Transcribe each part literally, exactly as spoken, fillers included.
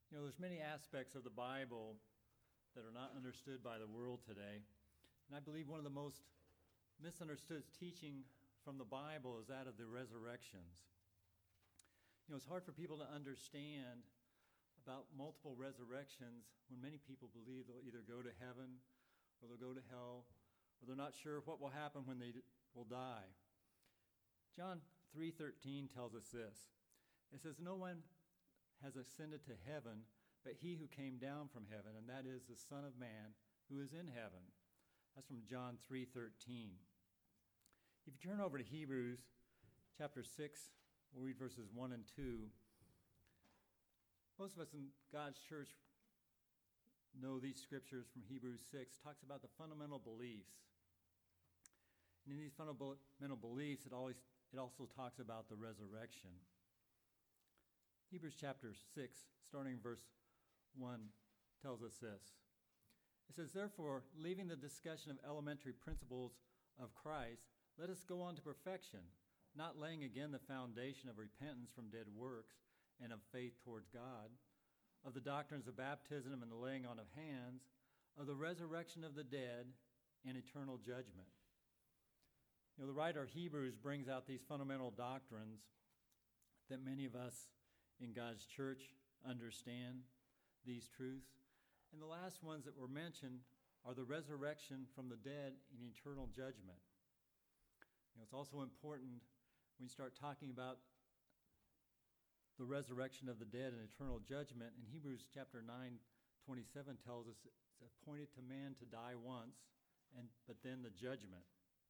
You know, there's many aspects of the Bible that are not understood by the world today. And I believe one of the most misunderstood teaching from the Bible is that of the resurrections. You know, it's hard for people to understand about multiple resurrections when many people believe they'll either go to heaven or they'll go to hell, or they're not sure what will happen when they will die. John three thirteen tells us this. It says, "No one has ascended to heaven, but he who came down from heaven, and that is the Son of Man who is in heaven." That's from John three thirteen. If you turn over to Hebrews chapter six, we'll read verses one and two. Most of us in God's church know these scriptures from Hebrews six. It talks about the fundamental beliefs. And in these fundamental beliefs, it always it also talks about the resurrection. Hebrews chapter six, starting in verse one, tells us this. It says, "Therefore, leaving the discussion of elementary principles of Christ, let us go on to perfection, not laying again the foundation of repentance from dead works and of faith towards God, of the doctrines of baptism and the laying on of hands, of the resurrection of the dead and eternal judgment." You know, the writer of Hebrews brings out these fundamental doctrines that many of us in God's church understand these truths. And the last ones that were mentioned are the resurrection from the dead and eternal judgment. You know, it's also important when you start talking about the resurrection of the dead and eternal judgment. In Hebrews chapter nine twenty-seven tells us it's appointed to man to die once, and but then the judgment.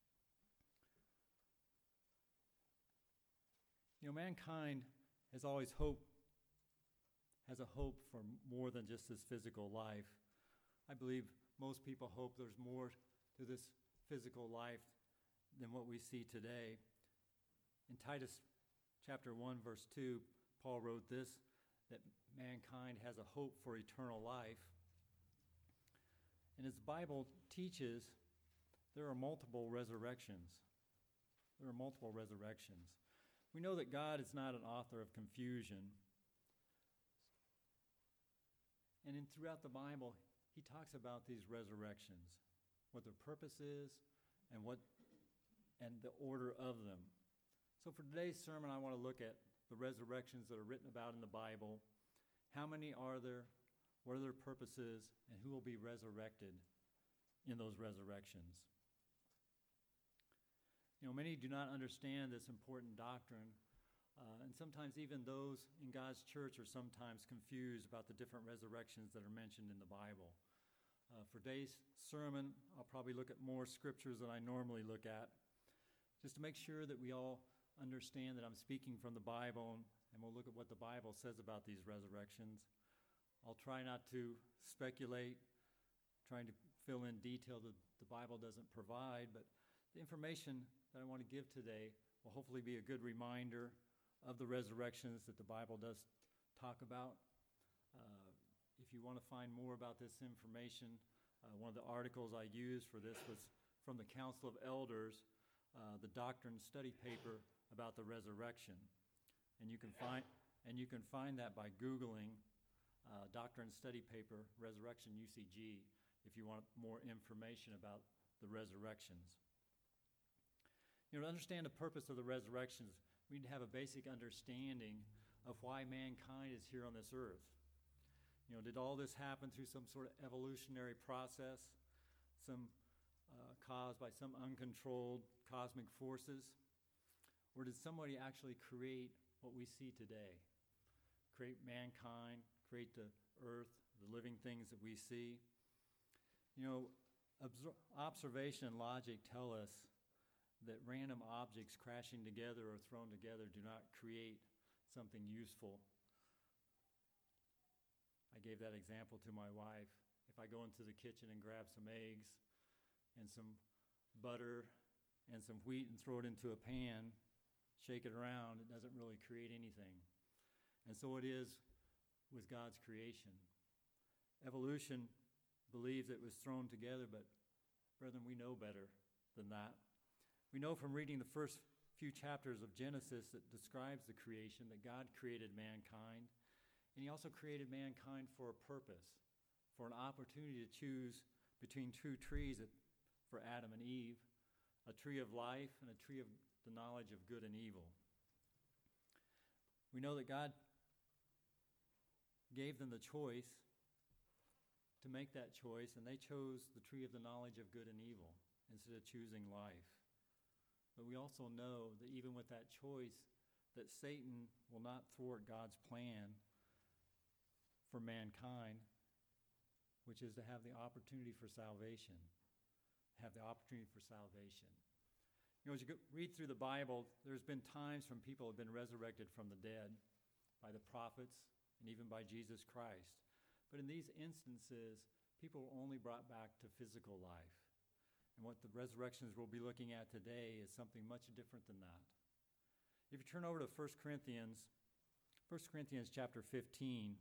You know, mankind has always hope, has a hope for more than just this physical life. I believe most people hope there's more to this physical life than what we see today. In Titus chapter one, verse two, Paul wrote this, that mankind has a hope for eternal life. And as the Bible teaches, there are multiple resurrections. There are multiple resurrections. We know that God is not an author of confusion. And in throughout the Bible, he talks about these resurrections, what their purpose is, and what and the order of them. So for today's sermon, I want to look at the resurrections that are written about in the Bible. How many are there? What are their purposes? And who will be resurrected in those resurrections? You know, many do not understand this important doctrine, uh, and sometimes even those in God's church are sometimes confused about the different resurrections that are mentioned in the Bible. Uh, for today's sermon, I'll probably look at more scriptures than I normally look at, just to make sure that we all understand that I'm speaking from the Bible, and we'll look at what the Bible says about these resurrections. I'll try not to speculate, trying to fill in detail that the Bible doesn't provide, but the information that I want to give today will hopefully be a good reminder of the resurrections that the Bible does talk about. Uh, if you want to find more about this information, uh, one of the articles I used for this was from the Council of Elders, uh, the doctrine study paper about the resurrection. And you can find and you can find that by Googling uh, doctrine study paper, Resurrection U C G, if you want more information about the resurrections. You know, to understand the purpose of the resurrections, we need to have a basic understanding of why mankind is here on this earth. You know, did all this happen through some sort of evolutionary process, some uh, caused by some uncontrolled cosmic forces? Or did somebody actually create what we see today? Create mankind, create the earth, the living things that we see? You know, obs- observation and logic tell us that random objects crashing together or thrown together do not create something useful. I gave that example to my wife. If I go into the kitchen and grab some eggs and some butter and some wheat and throw it into a pan, shake it around, it doesn't really create anything. And so it is with God's creation. Evolution believes it was thrown together, but brethren, we know better than that. We know from reading the first few chapters of Genesis that describes the creation that God created mankind, And he also created mankind for a purpose, for an opportunity to choose between two trees that, for Adam and Eve, a tree of life and a tree of the knowledge of good and evil. We know that God gave them the choice to make that choice, and they chose the tree of the knowledge of good and evil instead of choosing life. But we also know that even with that choice, that Satan will not thwart God's plan for mankind, which is to have the opportunity for salvation, have the opportunity for salvation. You know, as you go, read through the Bible, there's been times when people have been resurrected from the dead by the prophets and even by Jesus Christ. But in these instances, people were only brought back to physical life. And what the resurrections we'll be looking at today is something much different than that. If you turn over to First Corinthians, First Corinthians chapter fifteen,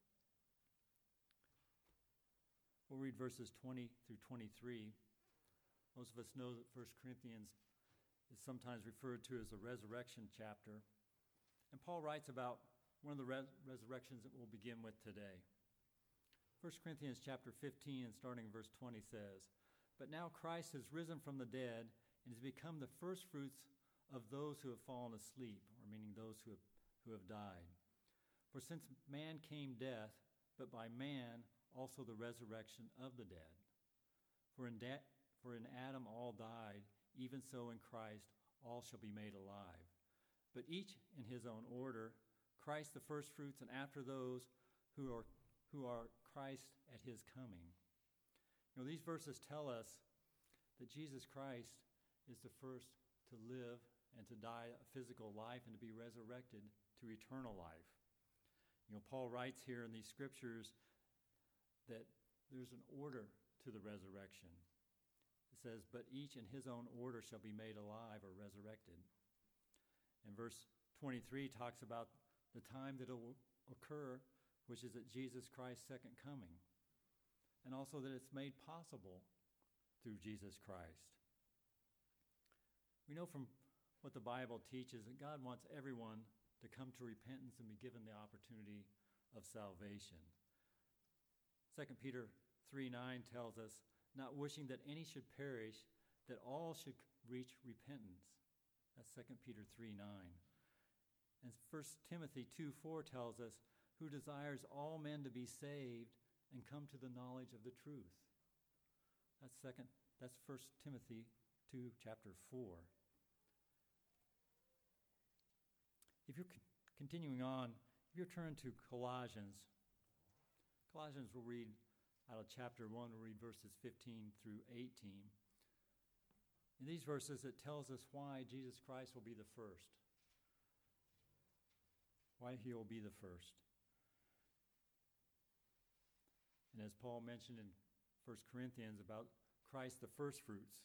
we'll read verses twenty through twenty-three. Most of us know that First Corinthians is sometimes referred to as the resurrection chapter. And Paul writes about one of the res- resurrections that we'll begin with today. First Corinthians chapter fifteen and starting in verse twenty says, "But now Christ has risen from the dead and has become the firstfruits of those who have fallen asleep," or meaning those who have, who have died. "For since man came death, but by man also the resurrection of the dead. For in, da- for in Adam all died, even so in Christ all shall be made alive. But each in his own order, Christ the firstfruits, and after those who are who are Christ at his coming." You know, these verses tell us that Jesus Christ is the first to live and to die a physical life and to be resurrected to eternal life. You know, Paul writes here in these scriptures that there's an order to the resurrection. It says, "But each in his own order shall be made alive," or resurrected. And verse twenty-three talks about the time that it will occur, which is at Jesus Christ's second coming, and also that it's made possible through Jesus Christ. We know from what the Bible teaches that God wants everyone to come to repentance and be given the opportunity of salvation. Second Peter three nine tells us, "Not wishing that any should perish, that all should reach repentance." That's Second Peter three nine. And First Timothy two four tells us, "Who desires all men to be saved and come to the knowledge of the truth." That's second. That's First Timothy two, chapter four. If you're c- continuing on, if you turn to Colossians, Colossians will read out of chapter one, we'll read verses fifteen through eighteen. In these verses, it tells us why Jesus Christ will be the first. Why he will be the first. And as Paul mentioned in First Corinthians about Christ the firstfruits.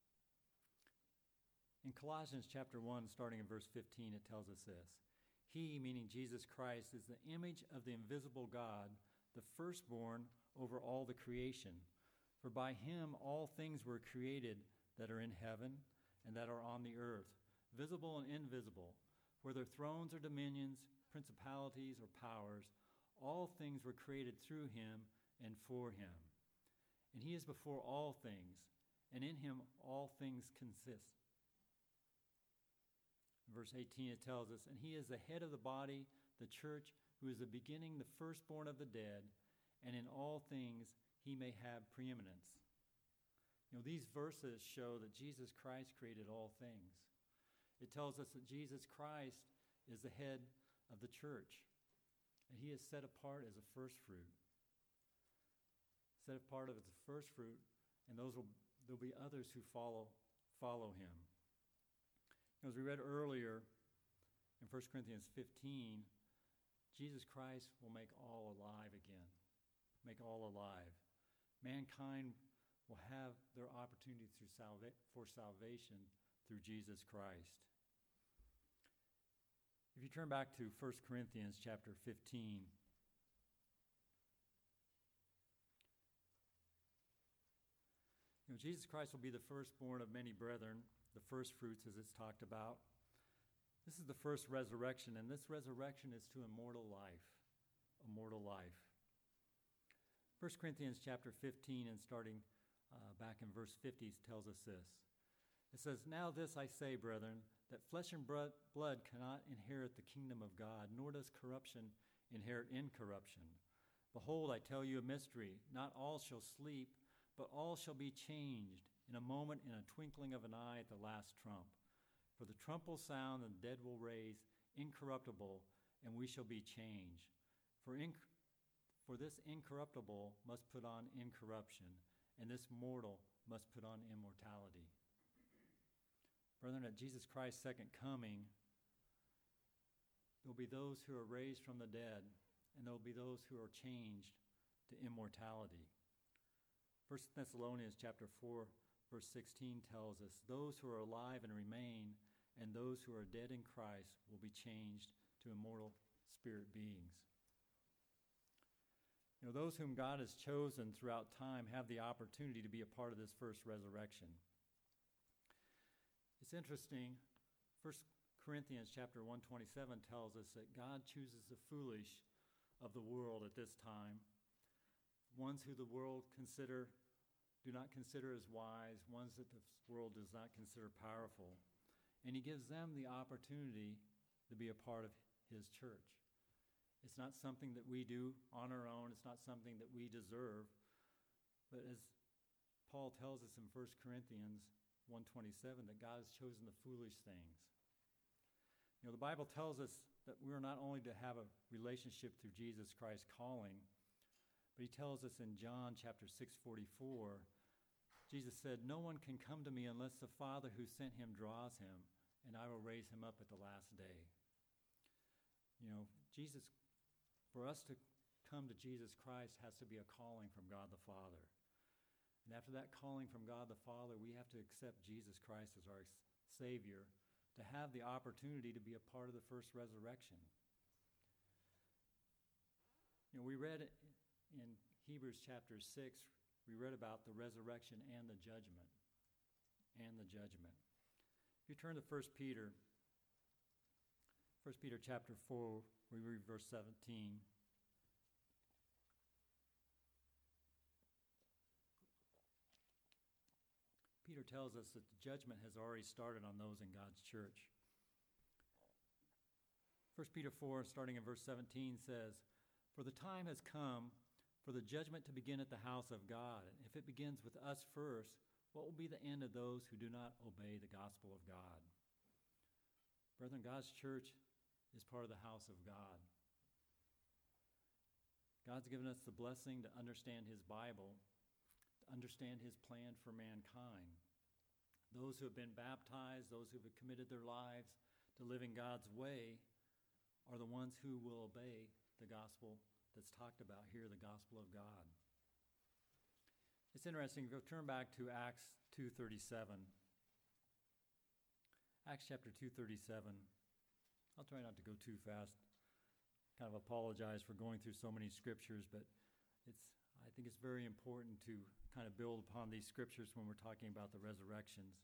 In Colossians chapter one, starting in verse fifteen, it tells us this: "He," meaning Jesus Christ, "is the image of the invisible God, the firstborn over all the creation. For by him all things were created that are in heaven and that are on the earth, visible and invisible, whether thrones or dominions, principalities or powers, all things were created through him and for him. And he is before all things, and in him all things consist." In verse eighteen it tells us, "And he is the head of the body, the church, who is the beginning, the firstborn of the dead, and in all things he may have preeminence." You know, these verses show that Jesus Christ created all things. It tells us that Jesus Christ is the head of the church, and he is set apart as a first fruit. Set apart as a first fruit, and those will there'll be others who follow follow him. As we read earlier in First Corinthians fifteen, Jesus Christ will make all alive again. Make all alive. Mankind will have their opportunity through salva- for salvation through Jesus Christ. If you turn back to First Corinthians chapter fifteen, you know, Jesus Christ will be the firstborn of many brethren, the first fruits as it's talked about. This is the first resurrection, and this resurrection is to immortal life, First Corinthians chapter fifteen and starting uh, back in verse fifty tells us this. It says, "Now this I say, brethren, that flesh and blood cannot inherit the kingdom of God, nor does corruption inherit incorruption. Behold, I tell you a mystery. Not all shall sleep, but all shall be changed in a moment, in a twinkling of an eye at the last trump. For the trump will sound, and the dead will raise incorruptible, and we shall be changed. For, inc- for this incorruptible must put on incorruption, and this mortal must put on immortality." Brethren, at Jesus Christ's second coming, there will be those who are raised from the dead, and there will be those who are changed to immortality. First Thessalonians chapter four, verse sixteen tells us, "Those who are alive and remain, and those who are dead in Christ will be changed to immortal spirit beings." You know, those whom God has chosen throughout time have the opportunity to be a part of this first resurrection. It's interesting, First Corinthians chapter one twenty-seven tells us that God chooses the foolish of the world at this time, ones who the world consider, do not consider as wise, ones that the world does not consider powerful. And he gives them the opportunity to be a part of his church. It's not something that we do on our own. It's not something that we deserve. But as Paul tells us in First Corinthians one twenty-seven, that God has chosen the foolish things. You know, the Bible tells us that we are not only to have a relationship through Jesus Christ's calling, but he tells us in John chapter six forty-four, Jesus said, "No one can come to me unless the Father who sent him draws him, and I will raise him up at the last day." You know, Jesus, for us to come to Jesus Christ has to be a calling from God the Father. And after that calling from God the Father, we have to accept Jesus Christ as our Savior to have the opportunity to be a part of the first resurrection. You know, we read in Hebrews chapter six, we read about the resurrection and the judgment. And the judgment. If you turn to First Peter, First Peter chapter four, we read verse seventeen. Peter tells us that the judgment has already started on those in God's church. First Peter four, starting in verse seventeen, says, "For the time has come for the judgment to begin at the house of God. And if it begins with us first, what will be the end of those who do not obey the gospel of God?" Brethren, God's church is part of the house of God. God's given us the blessing to understand his Bible, to understand his plan for mankind. Those who have been baptized, those who have committed their lives to living God's way, are the ones who will obey the gospel that's talked about here, the gospel of God. It's interesting, if you'll turn back to Acts two thirty-seven. Acts chapter two thirty-seven. I'll try not to go too fast. Kind of apologize for going through so many scriptures, but it's I think it's very important to kind of build upon these scriptures when we're talking about the resurrections.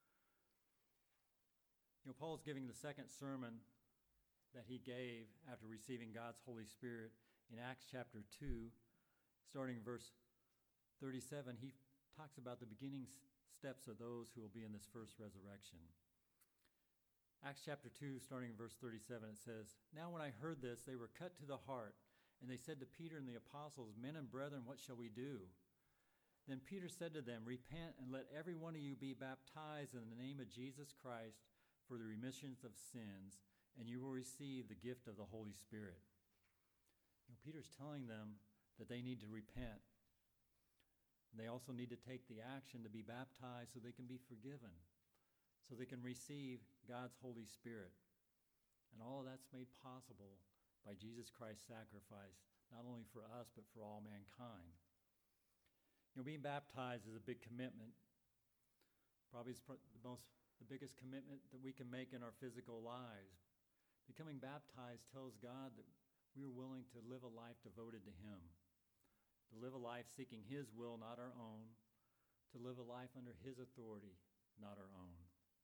You know, Paul's giving the second sermon that he gave after receiving God's Holy Spirit in Acts chapter two, starting verse thirty-seven. He talks about the beginning steps of those who will be in this first resurrection. Acts chapter two, starting in verse thirty-seven, it says, "Now when I heard this, they were cut to the heart, and they said to Peter and the apostles, 'Men and brethren, what shall we do?' Then Peter said to them, 'Repent, and let every one of you be baptized in the name of Jesus Christ for the remission of sins, and you will receive the gift of the Holy Spirit.'" You know, Peter's telling them that they need to repent. They also need to take the action to be baptized so they can be forgiven, so they can receive God's Holy Spirit. And all of that's made possible by Jesus Christ's sacrifice, not only for us, but for all mankind. You know, being baptized is a big commitment. Probably it's the most, the biggest commitment that we can make in our physical lives. Becoming baptized tells God that we are willing to live a life devoted to him, to live a life seeking his will, not our own, to live a life under his authority, not our own.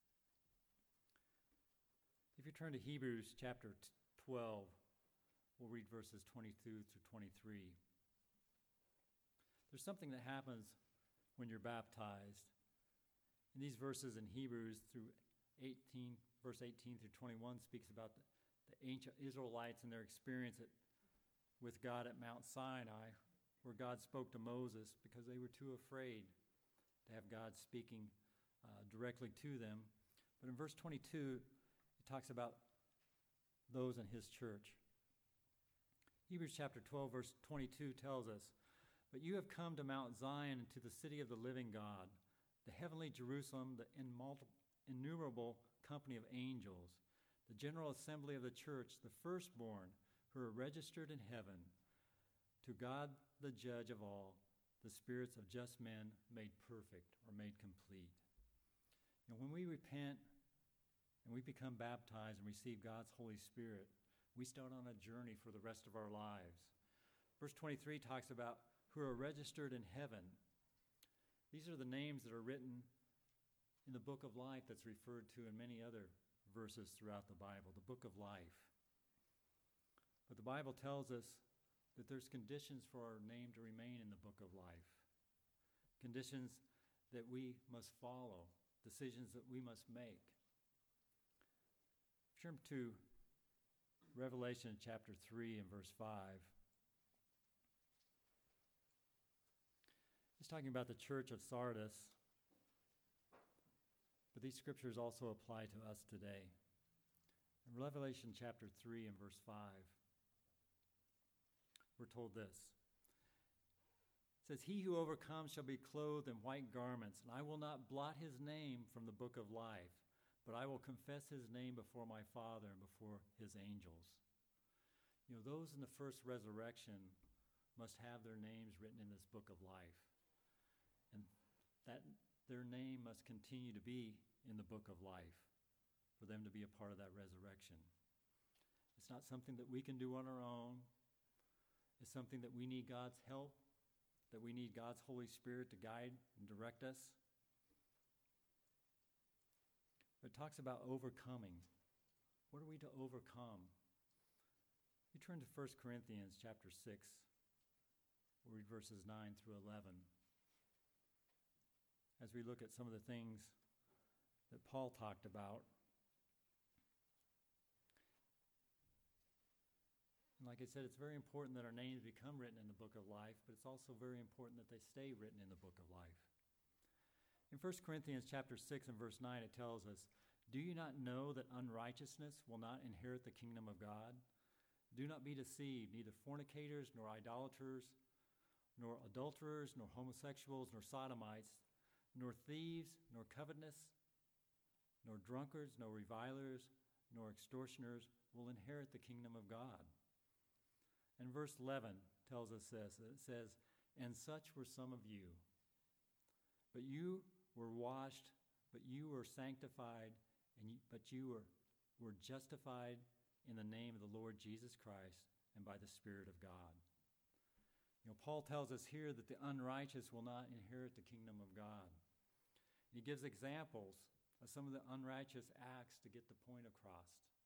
If you turn to Hebrews chapter twelve, we'll read verses twenty-two through twenty-three. There's something that happens when you're baptized. In these verses in Hebrews through eighteen, verse eighteen through twenty-one speaks about the, the ancient Israelites and their experience at, with God at Mount Sinai, where God spoke to Moses because they were too afraid to have God speaking uh, directly to them. But in verse twenty-two, it talks about those in his church. Hebrews chapter twelve, verse twenty-two tells us, "But you have come to Mount Zion and to the city of the living God, the heavenly Jerusalem, the innumerable company of angels, the general assembly of the church, the firstborn who are registered in heaven, to God the judge of all, the spirits of just men made perfect or made complete." And when we repent and we become baptized and receive God's Holy Spirit, we start on a journey for the rest of our lives. Verse twenty-three talks about who are registered in heaven. These are the names that are written in the book of life that's referred to in many other verses throughout the Bible, the book of life. But the Bible tells us that there's conditions for our name to remain in the book of life, conditions that we must follow, decisions that we must make. Turn to Revelation chapter three and verse five. It's talking about the church of Sardis, but these scriptures also apply to us today. In Revelation chapter three and verse five, we're told this. It says, "He who overcomes shall be clothed in white garments, and I will not blot his name from the book of life, but I will confess his name before my Father and before his angels." You know, those in the first resurrection must have their names written in this book of life. And that their name must continue to be in the book of life for them to be a part of that resurrection. It's not something that we can do on our own. It's something that we need God's help, that we need God's Holy Spirit to guide and direct us. It talks about overcoming. What are we to overcome? You turn to First Corinthians chapter six. We'll read verses nine through eleven. As we look at some of the things that Paul talked about. And like I said, it's very important that our names become written in the book of life, but it's also very important that they stay written in the book of life. In First Corinthians chapter six and verse nine, it tells us, "Do you not know that unrighteousness will not inherit the kingdom of God? Do not be deceived, neither fornicators, nor idolaters, nor adulterers, nor homosexuals, nor sodomites, nor thieves, nor covetous, nor drunkards, nor revilers, nor extortioners will inherit the kingdom of God." And verse eleven tells us this. It says, "And such were some of you. But you were washed, but you were sanctified, and you, but you were, were justified in the name of the Lord Jesus Christ and by the Spirit of God." You know, Paul tells us here that the unrighteous will not inherit the kingdom of God. He gives examples of some of the unrighteous acts to get the point across.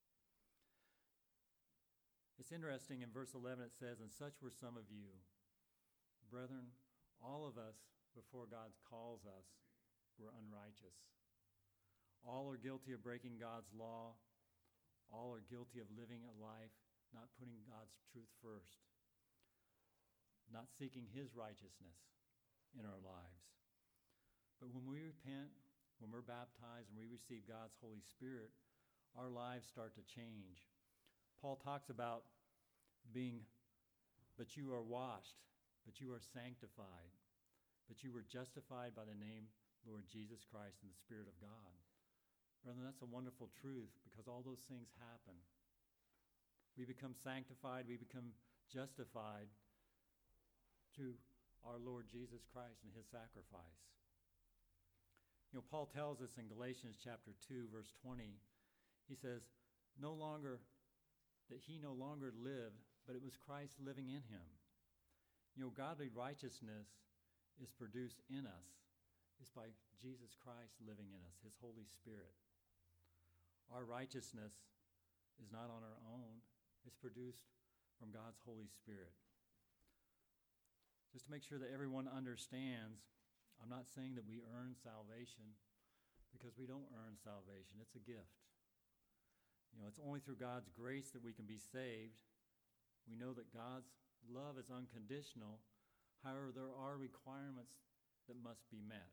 It's interesting, in verse eleven it says, "And such were some of you." Brethren, all of us, before God calls us, were unrighteous. All are guilty of breaking God's law. All are guilty of living a life not putting God's truth first, not seeking his righteousness in our lives. But when we repent, when we're baptized and we receive God's Holy Spirit, our lives start to change. Paul talks about being, but you are washed, but you are sanctified, but you were justified by the name Lord Jesus Christ and the Spirit of God. Brethren, that's a wonderful truth because all those things happen. We become sanctified, we become justified through our Lord Jesus Christ and his sacrifice. You know, Paul tells us in Galatians chapter two, verse twenty, he says, no longer, that he no longer lived, but it was Christ living in him. You know, godly righteousness is produced in us. It's by Jesus Christ living in us, his Holy Spirit. Our righteousness is not on our own. It's produced from God's Holy Spirit. just to make sure that everyone understands, I'm not saying that we earn salvation, because we don't earn salvation. It's a gift. You know, it's only through God's grace that we can be saved. We know that God's love is unconditional. However, there are requirements that must be met.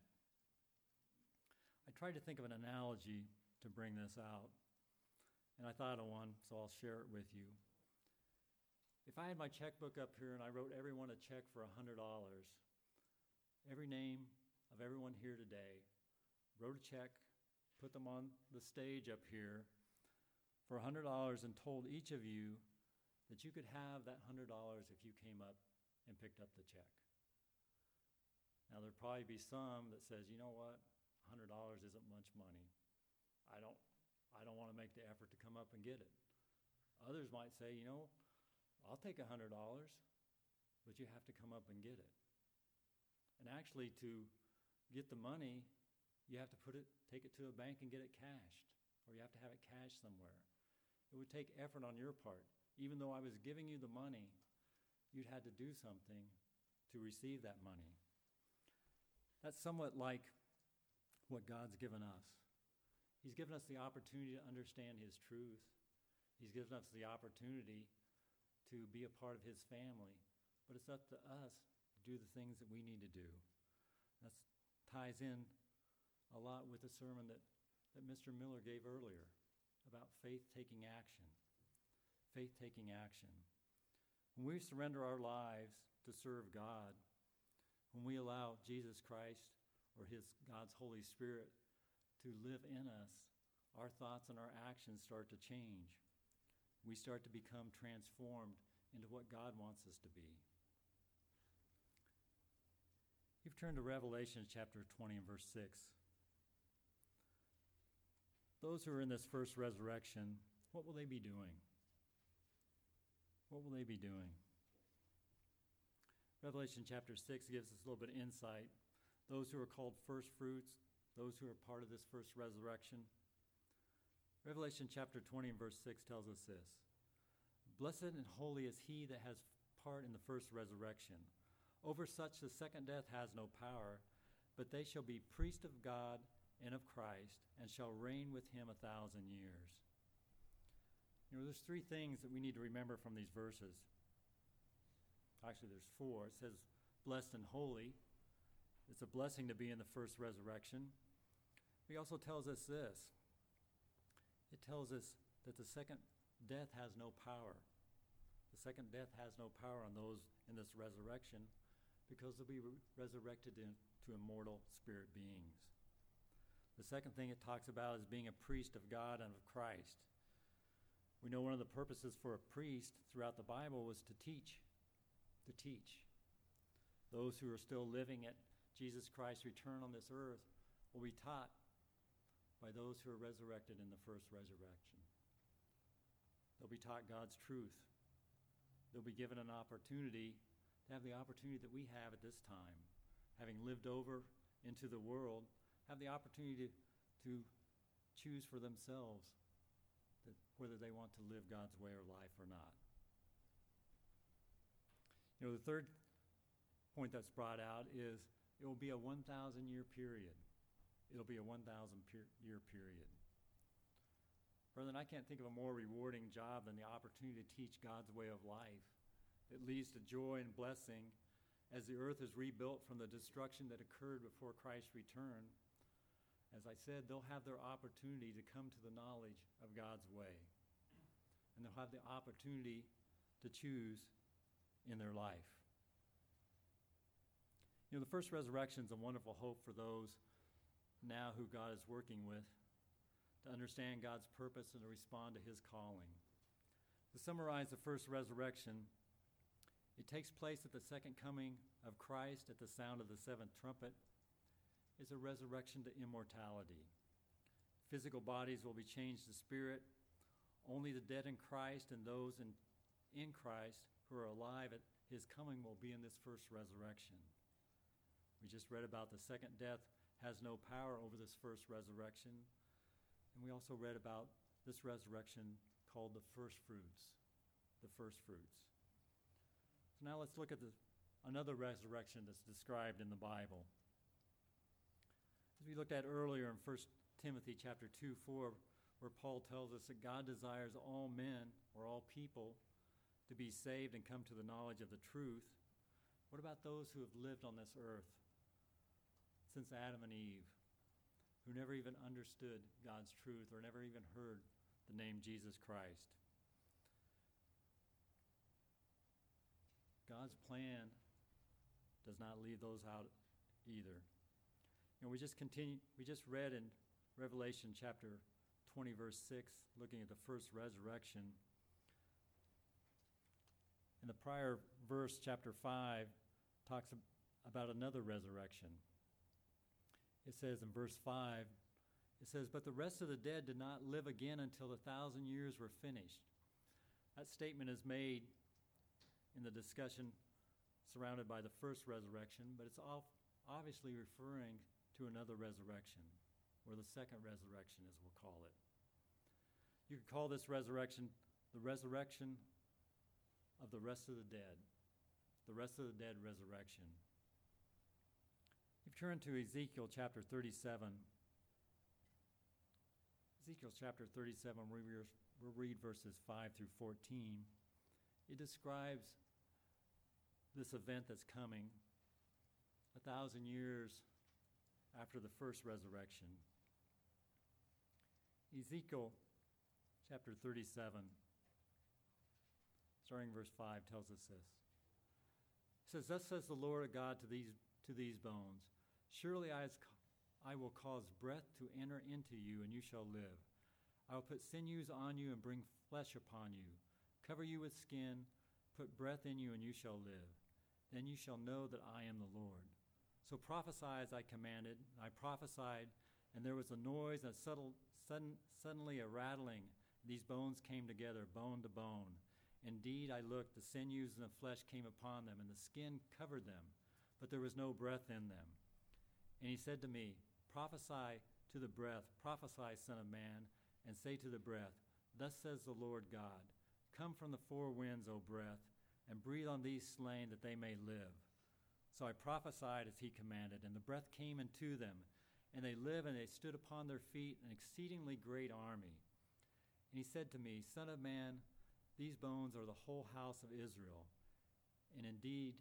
I tried to think of an analogy to bring this out, and I thought of one, so I'll share it with you. If I had my checkbook up here and I wrote everyone a check for one hundred dollars, every name of everyone here today, wrote a check, put them on the stage up here for one hundred dollars, and told each of you that you could have that one hundred dollars if you came up and picked up the check. Now, there'd probably be some that says, you know what, one hundred dollars isn't much money. I don't, I don't want to make the effort to come up and get it. Others might say, you know, I'll take one hundred dollars, but you have to come up and get it. And actually, to get the money, you have to put it, take it to a bank and get it cashed, or you have to have it cashed somewhere. It would take effort on your part. Even though I was giving you the money, you'd had to do something to receive that money. That's somewhat like what God's given us. He's given us the opportunity to understand His truth. He's given us the opportunity to be a part of His family. But it's up to us to do the things that we need to do. That ties in a lot with the sermon that, that Mister Miller gave earlier about faith taking action. Faith taking action. When we surrender our lives to serve God, when we allow Jesus Christ or His God's Holy Spirit to live in us, our thoughts and our actions start to change. We start to become transformed into what God wants us to be. You've turned to Revelation chapter twenty and verse six. Those who are in this first resurrection, what will they be doing? What will they be doing? Revelation chapter six gives us a little bit of insight. Those who are called first fruits, those who are part of this first resurrection. Revelation chapter twenty and verse six tells us this. Blessed and holy is he that has part in the first resurrection. Over such the second death has no power, but they shall be priests of God and of Christ, and shall reign with him a thousand years. You know, there's three things that we need to remember from these verses. Actually, there's four. It says, blessed and holy. It's a blessing to be in the first resurrection. He also tells us this. It tells us that the second death has no power. The second death has no power on those in this resurrection because they'll be re- resurrected into immortal spirit beings. The second thing it talks about is being a priest of God and of Christ. We know one of the purposes for a priest throughout the Bible was to teach. To teach. Those who are still living at Jesus Christ's return on this earth will be taught by those who are resurrected in the first resurrection. They'll be taught God's truth. They'll be given an opportunity to have the opportunity that we have at this time, having lived over into the world, have the opportunity to, to choose for themselves that whether they want to live God's way or life or not. You know, the third point that's brought out is it will be a one thousand year period. It'll be a one thousand year period. Brethren, I can't think of a more rewarding job than the opportunity to teach God's way of life. It leads to joy and blessing as the earth is rebuilt from the destruction that occurred before Christ's return. As I said, they'll have their opportunity to come to the knowledge of God's way. And they'll have the opportunity to choose in their life. You know, the first resurrection is a wonderful hope for those now who God is working with to understand God's purpose and to respond to his calling. To summarize the first resurrection, it takes place at the second coming of Christ at the sound of the seventh trumpet. It's a resurrection to immortality. Physical bodies will be changed to spirit. Only the dead in Christ and those in, in Christ who are alive at his coming will be in this first resurrection. We just read about the second death has no power over this first resurrection. And we also read about this resurrection called the first fruits. The first fruits. So now let's look at the another resurrection that's described in the Bible. As we looked at earlier in First Timothy chapter two, four, where Paul tells us that God desires all men or all people to be saved and come to the knowledge of the truth, what about those who have lived on this earth since Adam and Eve, who never even understood God's truth or never even heard the name Jesus Christ? God's plan does not leave those out either. You know, we just continue, we just read in Revelation chapter twenty, verse six, looking at the first resurrection. In the prior verse, chapter five, talks about another resurrection. It says in verse five, it says, "But the rest of the dead did not live again until the thousand years were finished." That statement is made in the discussion surrounded by the first resurrection, but it's all obviously referring to another resurrection, or the second resurrection, as we'll call it. You could call this resurrection the resurrection of the rest of the dead, the rest of the dead resurrection. If you turn to Ezekiel chapter thirty-seven, Ezekiel chapter thirty-seven, we'll read verses five through fourteen. It describes this event that's coming a thousand years after the first resurrection. Ezekiel chapter thirty-seven, starting verse five, tells us this. It says, "Thus says the Lord God to these to these bones, surely I, I will cause breath to enter into you, and you shall live. I will put sinews on you and bring flesh upon you, cover you with skin, put breath in you, and you shall live. Then you shall know that I am the Lord. So prophesy as I commanded. I prophesied, and there was a noise and a subtle, sudden, suddenly a rattling. These bones came together, bone to bone. Indeed, I looked, the sinews and the flesh came upon them, and the skin covered them, but there was no breath in them. And he said to me, prophesy to the breath, prophesy, son of man, and say to the breath, thus says the Lord God, come from the four winds, O breath, and breathe on these slain that they may live. So I prophesied as he commanded, and the breath came into them, and they lived, and they stood upon their feet, an exceedingly great army. And he said to me, Son of man, these bones are the whole house of Israel. And indeed,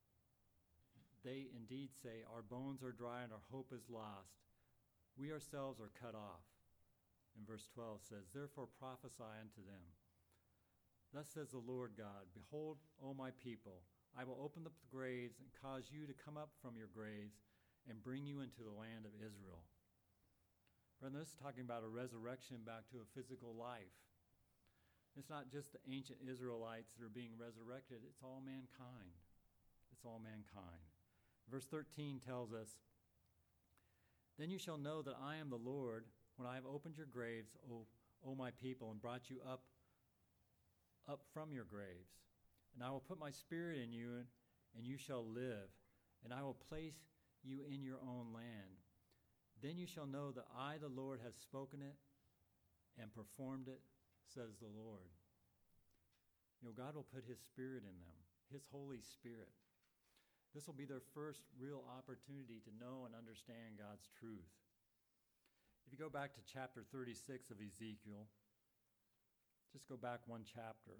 they indeed say, our bones are dry and our hope is lost. We ourselves are cut off. And verse twelve says, therefore prophesy unto them. Thus says the Lord God, behold, O my people, I will open up the graves and cause you to come up from your graves and bring you into the land of Israel. Brethren, this is talking about a resurrection back to a physical life. It's not just the ancient Israelites that are being resurrected, it's all mankind. It's all mankind. Verse thirteen tells us, then you shall know that I am the Lord when I have opened your graves, O, o my people, and brought you up, up from your graves. And I will put my spirit in you, and you shall live, and I will place you in your own land. Then you shall know that I, the Lord, have spoken it and performed it, says the Lord. You know, God will put his spirit in them, his Holy Spirit. This will be their first real opportunity to know and understand God's truth. If you go back to chapter thirty-six of Ezekiel, just go back one chapter.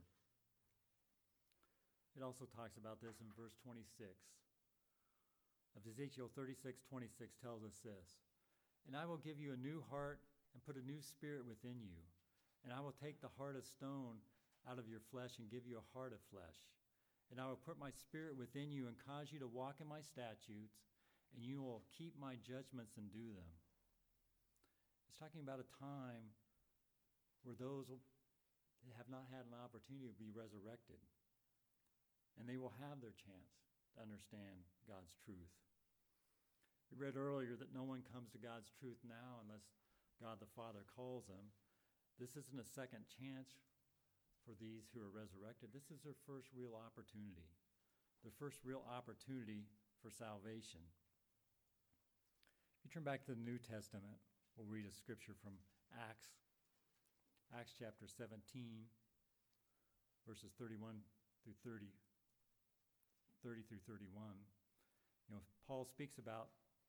It also talks about this in verse twenty-six of Ezekiel thirty-six twenty-six tells us this, and I will give you a new heart and put a new spirit within you, and I will take the heart of stone out of your flesh and give you a heart of flesh. And I will put my spirit within you and cause you to walk in my statutes, and you will keep my judgments and do them. It's talking about a time where those have not had an opportunity to be resurrected, and they will have their chance to understand God's truth. We read earlier that no one comes to God's truth now unless God the Father calls them. This isn't a second chance for these who are resurrected. This is their first real opportunity, their first real opportunity for salvation. If you turn back to the New Testament, we'll read a scripture from Acts, Acts chapter seventeen, verses thirty-one through thirty, thirty through thirty-one. You know, Paul speaks about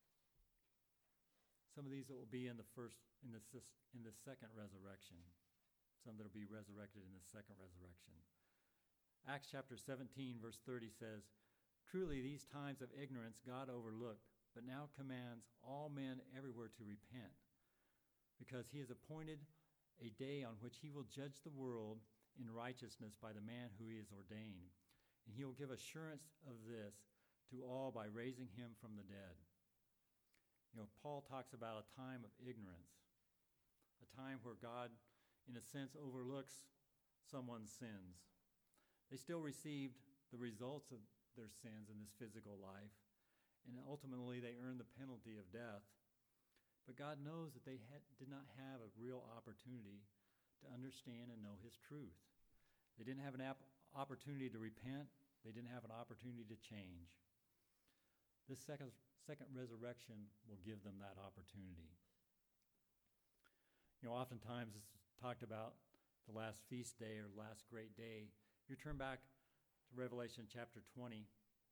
some of these that will be in the first, in the in the second resurrection. Some that will be resurrected in the second resurrection. Acts chapter seventeen, verse thirty says, "Truly these times of ignorance God overlooked, but now commands all men everywhere to repent, because he has appointed a day on which he will judge the world in righteousness by the man who he has ordained. And he will give assurance of this to all by raising him from the dead." You know, Paul talks about a time of ignorance, a time where God, in a sense, overlooks someone's sins. They still received the results of their sins in this physical life, and ultimately they earned the penalty of death. But God knows that they had, did not have a real opportunity to understand and know his truth. They didn't have an ap- opportunity to repent. They didn't have an opportunity to change. This second, second resurrection will give them that opportunity. You know, oftentimes it's talked about the last feast day or last great day. You turn back to Revelation chapter twenty.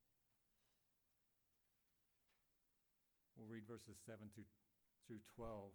We'll read verses seven through, through twelve.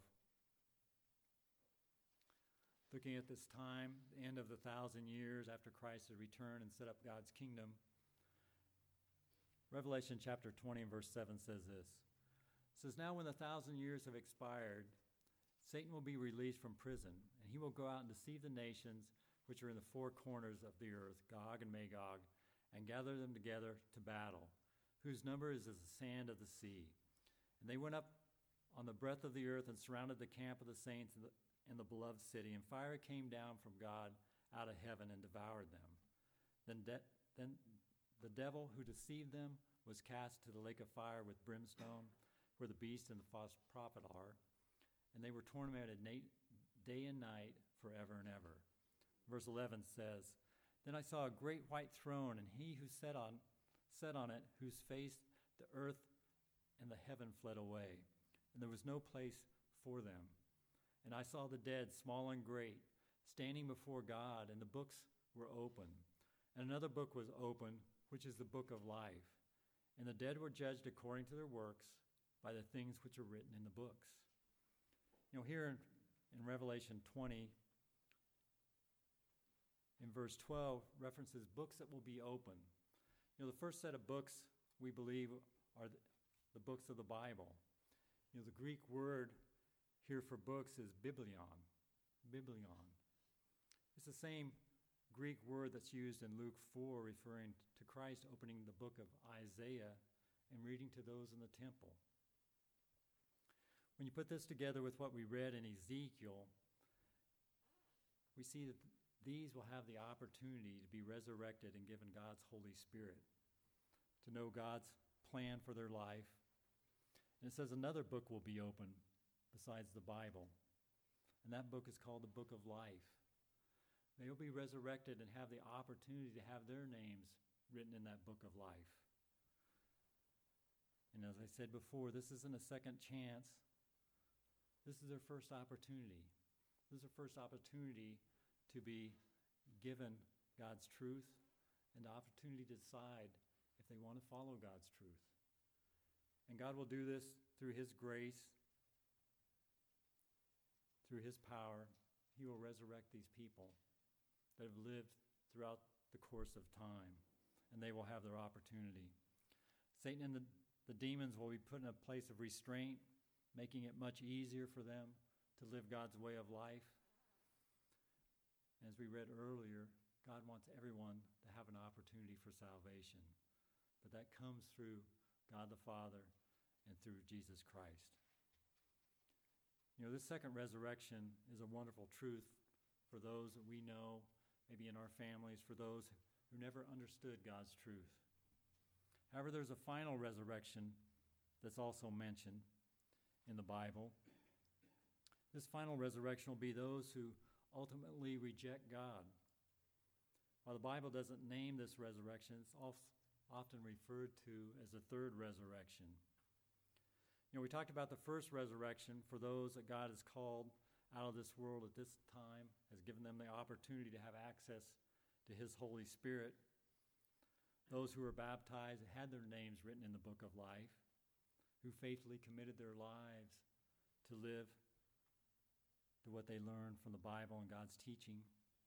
Looking at this time, the end of the thousand years after Christ had returned and set up God's kingdom, Revelation chapter twenty and verse seven says this. It says, "Now when the thousand years have expired, Satan will be released from prison, and he will go out and deceive the nations which are in the four corners of the earth, Gog and Magog, and gather them together to battle, whose number is as the sand of the sea. And they went up on the breadth of the earth and surrounded the camp of the saints in the, in the beloved city, and fire came down from God out of heaven and devoured them. Then, de- then the devil who deceived them was cast to the lake of fire with brimstone, where the beast and the false prophet are, and they were tormented day and night forever and ever." Verse eleven says, "Then I saw a great white throne, and he who sat on, sat on it, whose face the earth and the heaven fled away, and there was no place for them. And I saw the dead, small and great, standing before God, and the books were open. And another book was opened, which is the book of life. And the dead were judged according to their works by the things which are written in the books." You know, here in, in Revelation twenty, in verse twelve, references books that will be open. You know, the first set of books, we believe, are the, the books of the Bible. You know, the Greek word here for books is biblion. Biblion. It's the same Greek word that's used in Luke four, referring to Christ opening the book of Isaiah and reading to those in the temple. When you put this together with what we read in Ezekiel, we see that these will have the opportunity to be resurrected and given God's Holy Spirit, to know God's plan for their life. And it says another book will be open besides the Bible, and that book is called the Book of Life. They'll be resurrected and have the opportunity to have their names written in that book of life. And as I said before, this isn't a second chance. This is their first opportunity. This is their first opportunity to be given God's truth and the opportunity to decide if they want to follow God's truth. And God will do this through his grace, through his power. He will resurrect these people that have lived throughout the course of time, and they will have their opportunity. Satan and the, the demons will be put in a place of restraint, making it much easier for them to live God's way of life. As we read earlier, God wants everyone to have an opportunity for salvation, but that comes through God the Father and through Jesus Christ. You know, this second resurrection is a wonderful truth for those that we know, maybe in our families, for those who never understood God's truth. However, there's a final resurrection that's also mentioned in the Bible. This final resurrection will be those who ultimately reject God. While the Bible doesn't name this resurrection, it's often referred to as the third resurrection. You know, we talked about the first resurrection for those that God has called out of this world at this time, has given them the opportunity to have access to his Holy Spirit. Those who were baptized had their names written in the book of life, who faithfully committed their lives to live to what they learned from the Bible and God's teaching.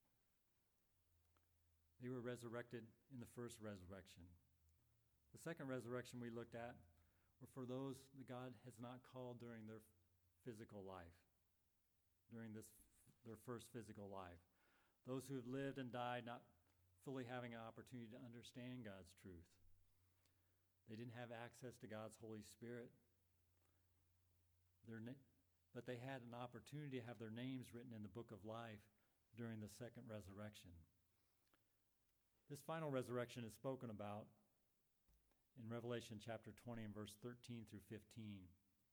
They were resurrected in the first resurrection. The second resurrection we looked at were for those that God has not called during their physical life, during this their first physical life. Those who have lived and died not fully having an opportunity to understand God's truth. They didn't have access to God's Holy Spirit. Their na- but they had an opportunity to have their names written in the book of life during the second resurrection. This final resurrection is spoken about in Revelation chapter twenty and verse thirteen through fifteen.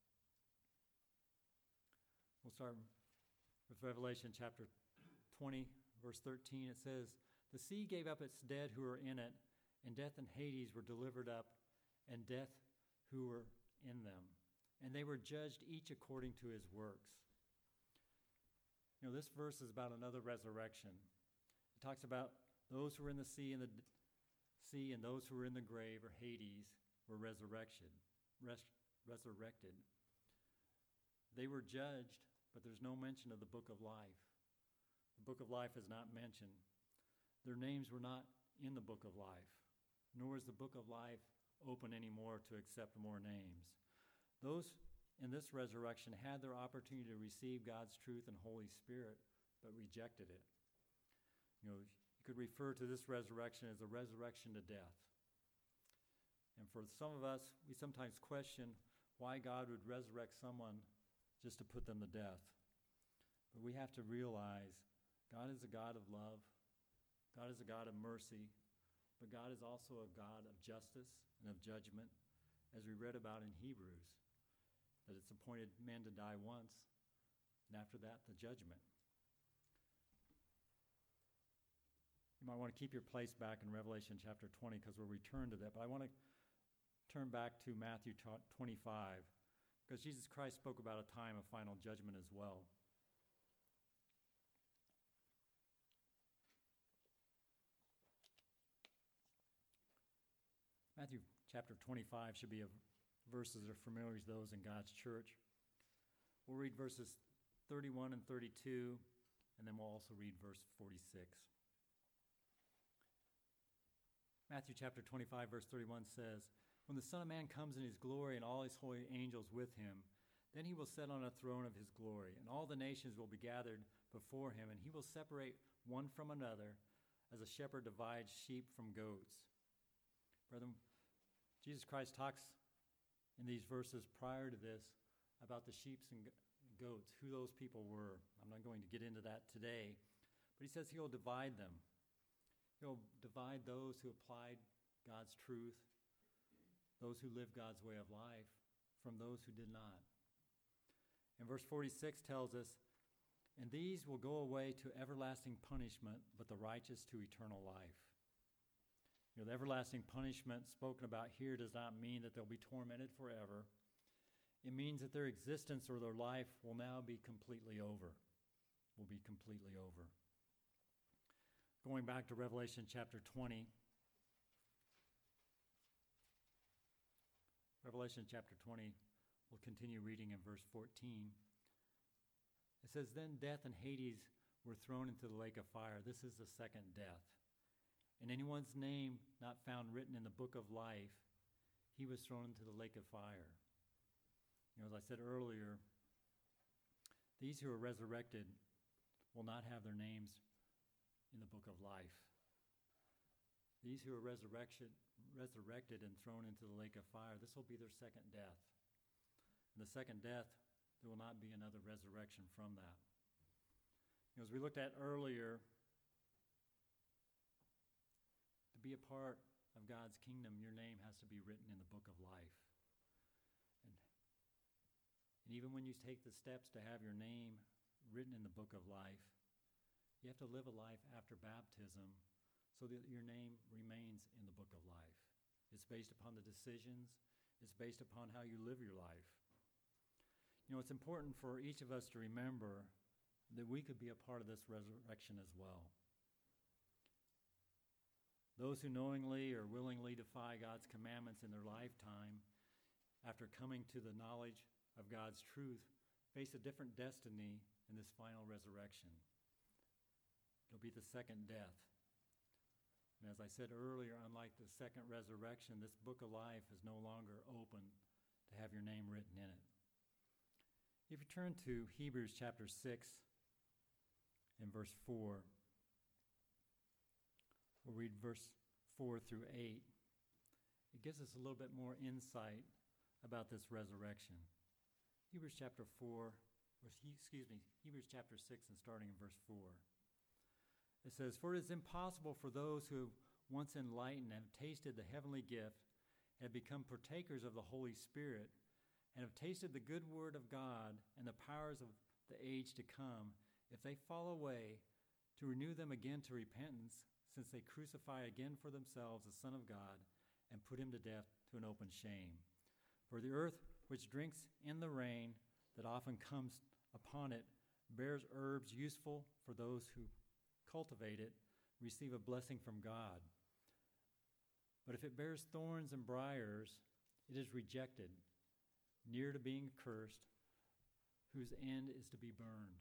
We'll start with Revelation chapter twenty, verse thirteen. It says, "The sea gave up its dead who were in it, and death and Hades were delivered up, and death who were in them. And they were judged each according to his works." You know, this verse is about another resurrection. It talks about those who were in the sea and the d- sea and those who were in the grave, or Hades, were resurrection, res- resurrected. They were judged, but there's no mention of the book of life. The book of life is not mentioned. Their names were not in the book of life, nor is the book of life open anymore to accept more names. Those in this resurrection had their opportunity to receive God's truth and Holy Spirit, but rejected it. You know, you could refer to this resurrection as a resurrection to death. And for some of us, we sometimes question why God would resurrect someone just to put them to death. But we have to realize God is a God of love. God is a God of mercy. But God is also a God of justice and of judgment, as we read about in Hebrews, that it's appointed man to die once, and after that, the judgment. You might want to keep your place back in Revelation chapter twenty, because we'll return to that. But I want to turn back to Matthew twenty-five, because Jesus Christ spoke about a time of final judgment as well. Matthew chapter twenty-five should be a verses that are familiar to those in God's church. We'll read verses thirty-one and thirty-two, and then we'll also read verse forty-six. Matthew chapter twenty-five, verse thirty-one says, "When the Son of Man comes in his glory and all his holy angels with him, then he will sit on a throne of his glory, and all the nations will be gathered before him, and he will separate one from another, as a shepherd divides sheep from goats." Brethren, Jesus Christ talks in these verses prior to this about the sheep and goats, who those people were. I'm not going to get into that today, but he says he'll divide them. He'll divide those who applied God's truth, those who lived God's way of life, from those who did not. And verse forty-six tells us, "And these will go away to everlasting punishment, but the righteous to eternal life." You know, the everlasting punishment spoken about here does not mean that they'll be tormented forever. It means that their existence or their life will now be completely over, will be completely over. Going back to Revelation chapter twenty, Revelation chapter twenty, we'll continue reading in verse fourteen. It says, "Then death and Hades were thrown into the lake of fire." This is the second death. "And anyone's name not found written in the book of life, he was thrown into the lake of fire." You know, as I said earlier, these who are resurrected will not have their names in the book of life. These who are resurrection, resurrected and thrown into the lake of fire, this will be their second death. In the second death, there will not be another resurrection from that. You know, as we looked at earlier, to be a part of God's kingdom, your name has to be written in the book of life. And, and even when you take the steps to have your name written in the book of life, you have to live a life after baptism so that your name remains in the book of life. It's based upon the decisions. It's based upon how you live your life. You know, it's important for each of us to remember that we could be a part of this resurrection as well. Those who knowingly or willingly defy God's commandments in their lifetime, after coming to the knowledge of God's truth, face a different destiny in this final resurrection. It'll be the second death. And as I said earlier, unlike the second resurrection, this book of life is no longer open to have your name written in it. If you turn to Hebrews chapter six and verse four, we'll read verse four through eight. It gives us a little bit more insight about this resurrection. Hebrews chapter four, or excuse me, Hebrews chapter six and starting in verse four. It says, "For it is impossible for those who have once enlightened and have tasted the heavenly gift, and have become partakers of the Holy Spirit, and have tasted the good word of God and the powers of the age to come, if they fall away, to renew them again to repentance, since they crucify again for themselves the Son of God, and put him to death to an open shame. For the earth which drinks in the rain that often comes upon it bears herbs useful for those who cultivate it, receive a blessing from God. But if it bears thorns and briars, it is rejected, near to being cursed, whose end is to be burned."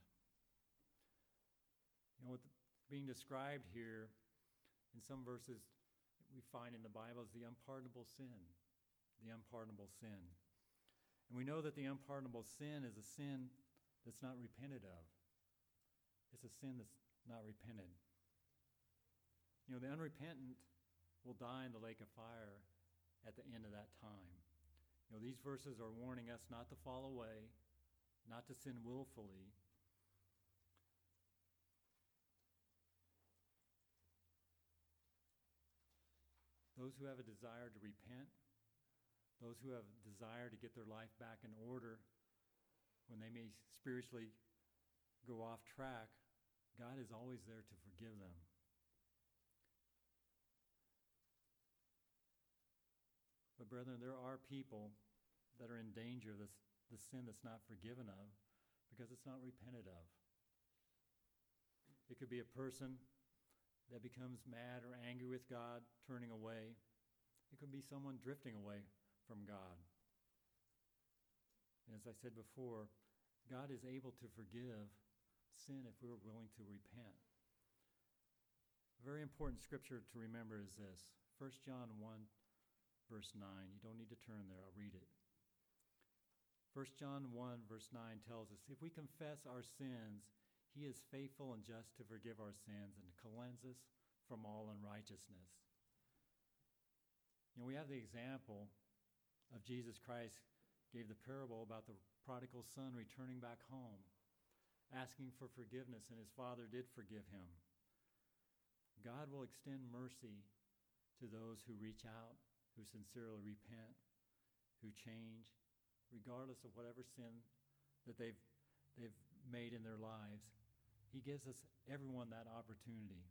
You know, what's being described here in some verses we find in the Bible is the unpardonable sin. The unpardonable sin. And we know that the unpardonable sin is a sin that's not repented of. It's a sin that's not repented. You know, the unrepentant will die in the lake of fire at the end of that time. You know, these verses are warning us not to fall away, not to sin willfully. Those who have a desire to repent, those who have a desire to get their life back in order when they may spiritually go off track, God is always there to forgive them. But brethren, there are people that are in danger of this, the sin that's not forgiven of because it's not repented of. It could be a person that becomes mad or angry with God, turning away. It could be someone drifting away from God. And as I said before, God is able to forgive sin if we're willing to repent. A very important scripture to remember is this, First John one, verse nine. You don't need to turn there, I'll read it. First John one, verse nine tells us, "If we confess our sins, he is faithful and just to forgive our sins and to cleanse us from all unrighteousness." You know, we have the example of Jesus Christ gave the parable about the prodigal son returning back home, asking for forgiveness, and his father did forgive him. God will extend mercy to those who reach out, who sincerely repent, who change, regardless of whatever sin that they've they've made in their lives. He gives us, everyone, that opportunity.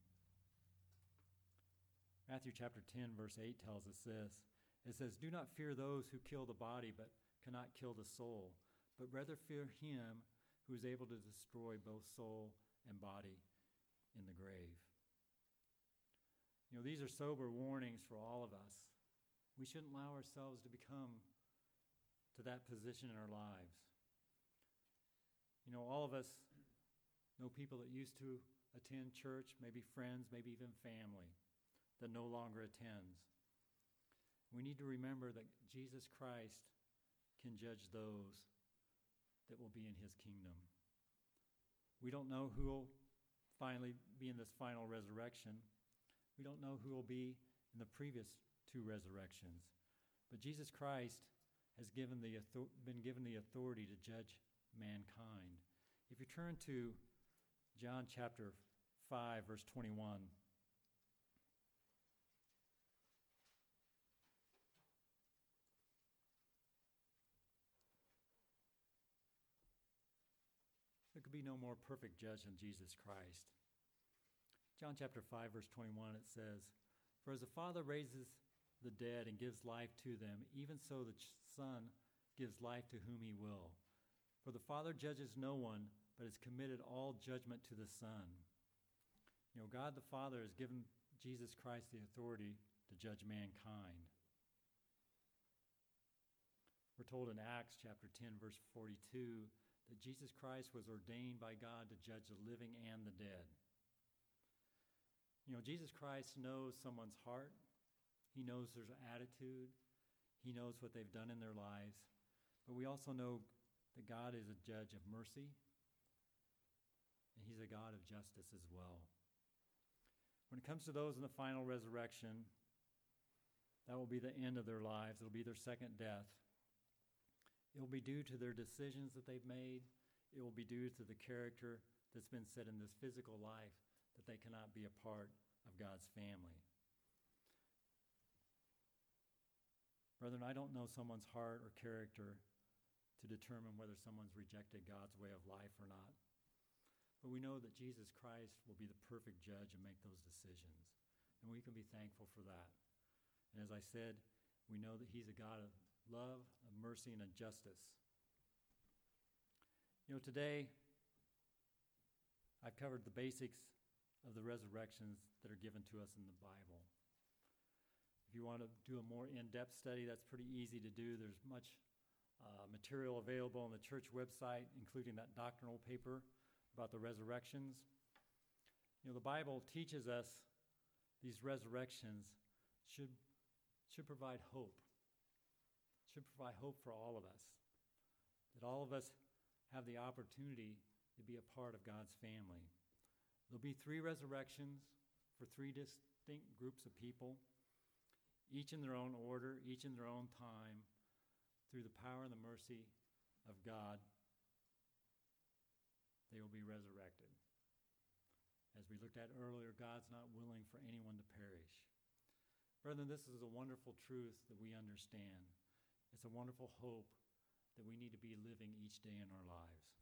Matthew chapter ten, verse eight tells us this. It says, "Do not fear those who kill the body but cannot kill the soul, but rather fear him who is able to destroy both soul and body in the grave." You know, these are sober warnings for all of us. We shouldn't allow ourselves to become to that position in our lives. You know, all of us know people that used to attend church, maybe friends, maybe even family, that no longer attends. We need to remember that Jesus Christ can judge those that will be in his kingdom. We don't know who will finally be in this final resurrection. We don't know who will be in the previous two resurrections. But Jesus Christ has given the been given the authority to judge mankind. If you turn to John chapter five, verse twenty-one. There could be no more perfect judge than Jesus Christ. John chapter five, verse twenty-one, it says, "For as the Father raises the dead and gives life to them, even so the Son gives life to whom he will. For the Father judges no one, but has committed all judgment to the Son." You know, God the Father has given Jesus Christ the authority to judge mankind. We're told in Acts chapter ten, verse forty-two, that Jesus Christ was ordained by God to judge the living and the dead. You know, Jesus Christ knows someone's heart. He knows their attitude. He knows what they've done in their lives. But we also know that God is a judge of mercy, and he's a God of justice as well. When it comes to those in the final resurrection, that will be the end of their lives. It'll be their second death. It will be due to their decisions that they've made. It will be due to the character that's been set in this physical life that they cannot be a part of God's family. Brethren, I don't know someone's heart or character to determine whether someone's rejected God's way of life or not. But we know that Jesus Christ will be the perfect judge and make those decisions. And we can be thankful for that. And as I said, we know that he's a God of love, of mercy, and of justice. You know, today, I've covered the basics of the resurrections that are given to us in the Bible. If you want to do a more in-depth study, that's pretty easy to do. There's much uh, material available on the church website, including that doctrinal paper about the resurrections. You know, the Bible teaches us these resurrections should, should provide hope. Should provide hope for all of us. That all of us have the opportunity to be a part of God's family. There'll be three resurrections for three distinct groups of people, each in their own order, each in their own time, through the power and the mercy of God. They will be resurrected. As we looked at earlier, God's not willing for anyone to perish. Brethren, this is a wonderful truth that we understand. It's a wonderful hope that we need to be living each day in our lives.